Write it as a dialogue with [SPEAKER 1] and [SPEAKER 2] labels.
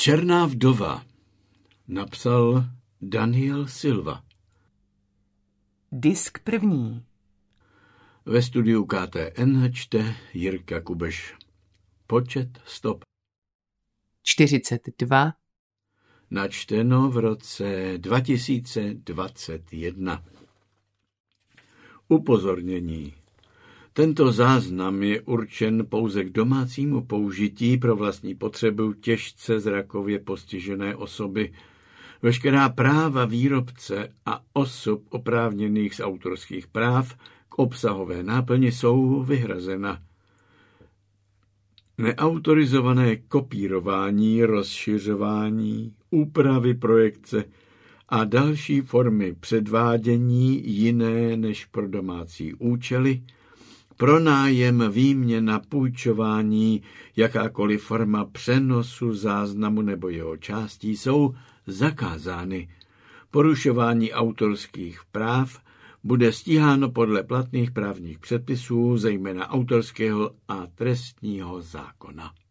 [SPEAKER 1] Černá vdova. Napsal Daniel Silva.
[SPEAKER 2] Disk první.
[SPEAKER 1] Ve studiu KTN čte Jirka Kubeš. Počet stop.
[SPEAKER 2] 42.
[SPEAKER 1] Načteno v roce 2021. Upozornění. Tento záznam je určen pouze k domácímu použití pro vlastní potřebu těžce zrakově postižené osoby. Veškerá práva výrobce a osob oprávněných z autorských práv k obsahové náplni jsou vyhrazena. Neautorizované kopírování, rozšiřování, úpravy projekce a další formy předvádění jiné než pro domácí účely, pronájem, výměna, půjčování, jakákoliv forma přenosu záznamu nebo jeho částí jsou zakázány. Porušování autorských práv bude stíháno podle platných právních předpisů, zejména autorského a trestního zákona.